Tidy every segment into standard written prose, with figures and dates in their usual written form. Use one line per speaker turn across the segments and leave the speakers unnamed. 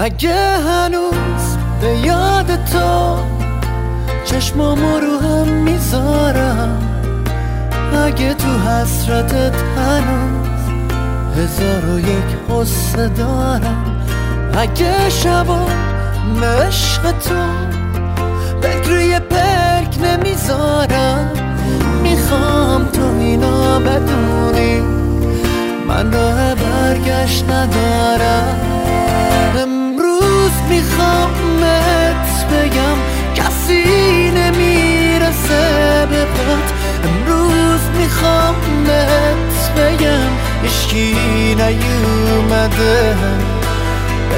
اگه هنوز به یاد تو چشمامو رو هم میذارم، اگه تو حسرتت هنوز 1001 قصه دارم، اگه شبا عشق تو فکر پرک نمیذارم، میخوام تو اینا بدونی من راه برگشت ندارم. امروز میخوام ات بگم کسی نمیرسه به پات، امروز میخوام ات بگم هیچکی نیومده به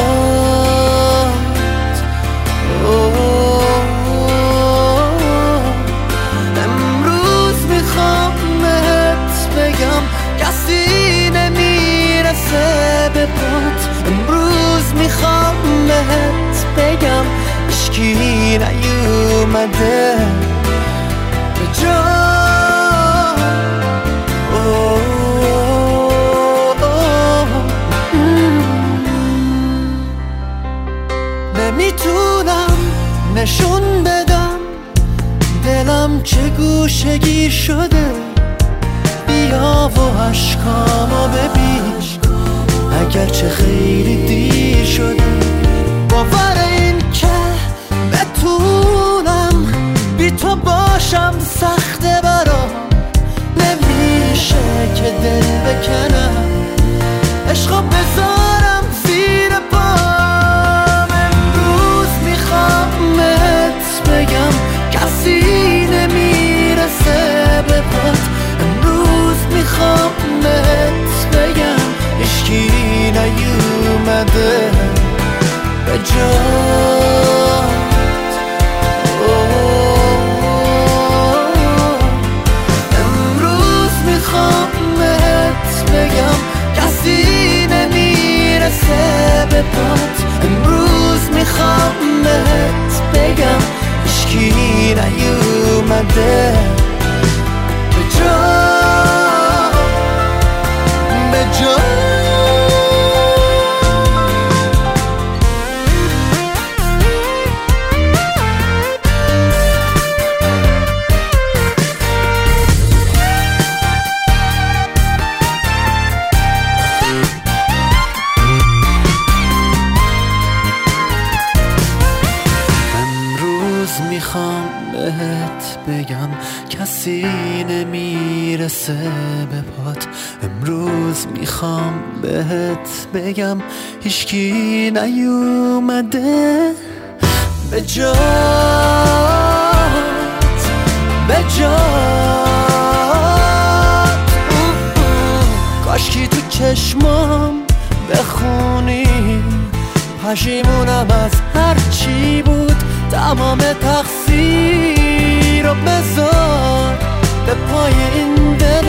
جات. امروز میخوام ات بگم کسی نمیرسه به پات، امروز میخوام ات بگم هیچکی نیومده به جات. نمیتونم نشون بدم دلم چه گوشگیر شده، بیا و عشقامو ببین اگرچه خیلی دیر شده. باور این که بتونم بی تو باشم سخته برام، نمیشه که دل بکنم عشقا بذارم زیر پام. امروز میخوام ات بگم کسی نمیرسه به پات، امروز میخوام ات بگم هیچکی نیومده به جات. امروز میخوام ات بگم کسی نمیرسه به پات، امروز میخوام ات بگم هیچکی نیومده به جات به جات. میخوام بهت بگم کسی نمیرسه به پات، امروز میخوام بهت بگم هیچکی نیومده به جات به جات. کاشکی تو چشمام بخونی پشیمونم از هر چی بود، تمام تقصیر رو بذار به پای این دل